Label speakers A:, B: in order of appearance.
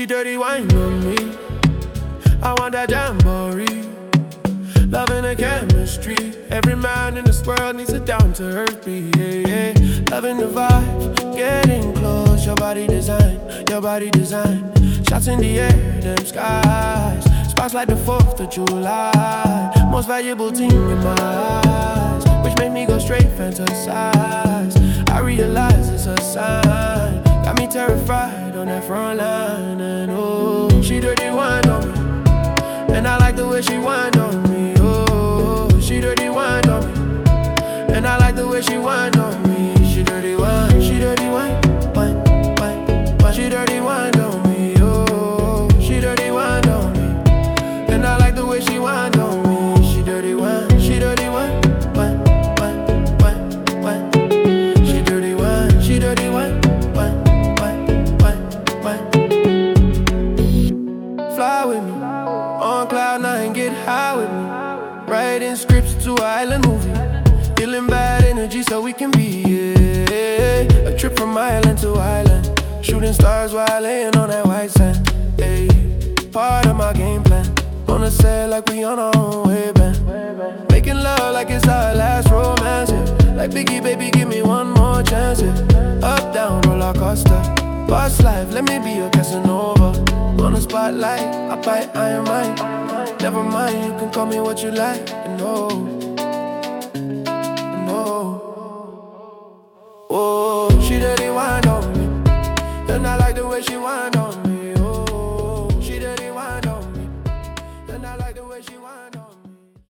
A: She dirty wine on me. I want that jamboree. Loving the chemistry. Every man in this world needs a down-to-earth beat. Yeah, yeah. Loving the vibe, getting close. Your body design, your body design. Shots in the air, them skies. Sparks like the 4th of July. Most valuable thing in my eyes, which made me go straight fantasize. I realize it's a sign. Got me terrified on that front line. And oh, she dirty wine on me. And I like the way she whine on me. Oh, she dirty wine on me. And I like the way she whine on me. She dirty wine, she dirty wine, wine, wine, wine. She dirty wine on me. Oh, she dirty wine on me. And I like the way she whine on me. She dirty wine, wine, wine, wine, wine. She dirty wine, wine, wine, wine, wine. Fly with me on cloud nine, get high with me. Writing scripts to an island movie. Feeling bad energy so we can be, yeah. A trip from island to island. Shooting stars while laying on that white sand, yeah. Part of my game plan. Gonna say like we on our own wavelength. Making love like it's our last romance, yeah. Like Biggie, baby, give me one more chance, yeah. Up, down, roller coaster. Boss life, let me be a Casanova. On the spotlight, I bite, I am mine. Never mind, you can call me what you like. And oh, she dirty wine on me. And I like the way she whine on me.